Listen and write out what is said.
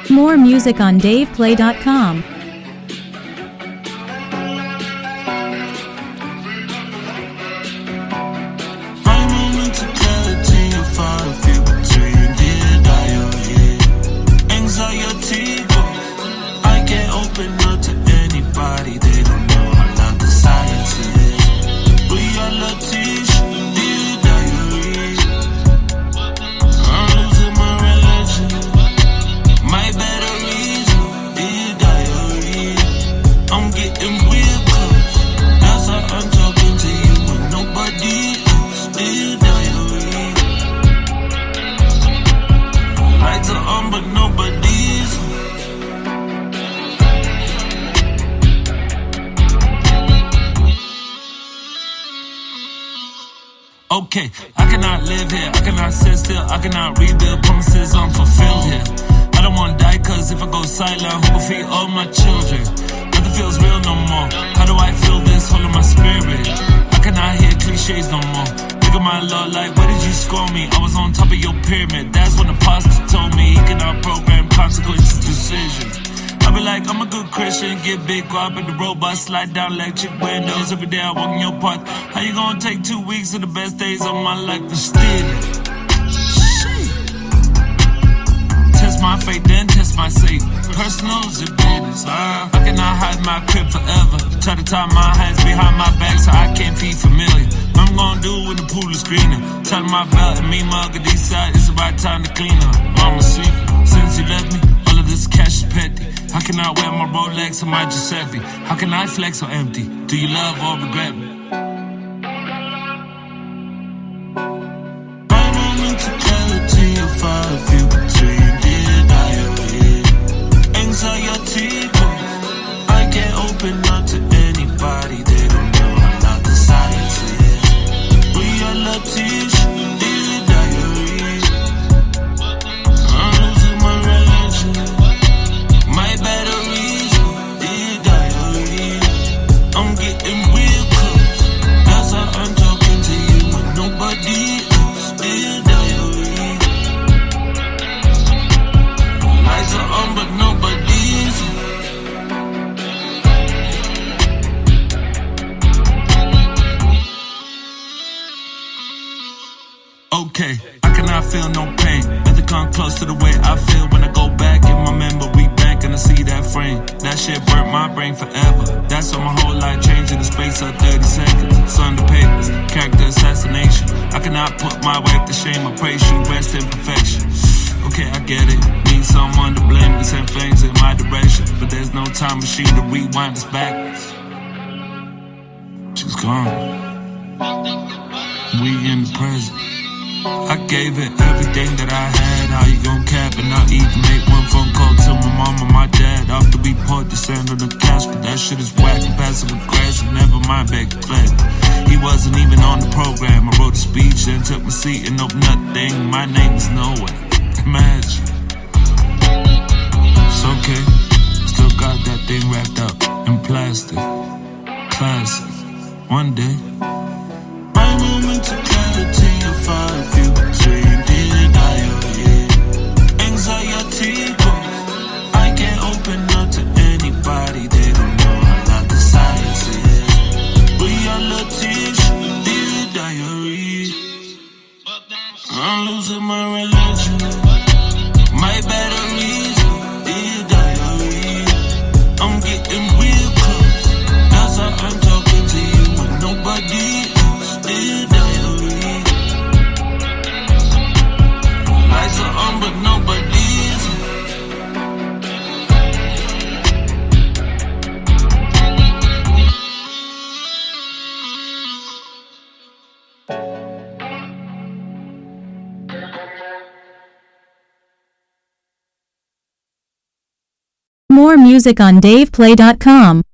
More music on DavePlay.com. Okay, I cannot live here, I cannot sit still, I cannot rebuild promises unfulfilled here. I don't wanna die cause if I go silent, who will feed all my children? Nothing feels real no more. How do I feel this hole in my spirit? I cannot hear cliches no more. Look at my Lord like, where did you score me? I was on top of your pyramid. That's when the pastor told me he cannot program consequences, decisions. I be like, I'm a good Christian, get big, go up in the robot, slide down electric windows. Every day I walk in your path. How you gonna take 2 weeks of the best days of my life and steal it? Shit. Test my faith, then test my safe. Personal is your business. I cannot hide my crib forever. Try to tie my hands behind my back so I can't feel familiar. What I'm gonna do when the pool is greener? Tie my belt and me mug at these side. It's about time to clean up. Mama sleep since you left me. All of this cash is petty. How can I wear my Rolex or my Giuseppe? How can I flex or empty? Do you love or regret me? My moment to clarity of fire, feel between dear diary. Anxiety, I can't open up to anybody. They don't know how loud the silence is. Reality, dear diary. I'm losing my religion. My batteries, dear diary. I'm getting real close. That's how I'm talking to you when nobody else, dear diary. Lights are on but nobody's. Okay, I cannot feel no pain. Nothing come close to the way I feel when I go back in my memory bank and I see that frame. That shit burnt my brain forever. That's how my whole life changed in the space of 30 seconds. Sunday papers, character assassination. I cannot put my wife to shame. I pray she rests in perfection. Okay, I get it. Need someone to blame and send flames in my direction. But there's no time machine to rewind us backwards. She's gone. We in the present. I gave it everything that I had. How you gon' cap and not even make one phone call to my mom or my dad? After we poured the sand on the casket, that shit is whack and passive aggressive. Never mind back to class. He wasn't even on the program. I wrote a speech, then took my seat and opened up the thing. My name is nowhere. Imagine. It's okay. Still got that thing wrapped up in plastic. Classic. One day. My moment to clarity of I feel between dear diary. Anxiety, I can't open up to anybody. They don't know how loud the silence is. Reality, dear diary. I'm losing my religion. My batteries, dear diary. I'm getting real close. That's how I'm talking to you when nobody else, dear diary. Lights are on but nobody's. More music on DavePlay.com.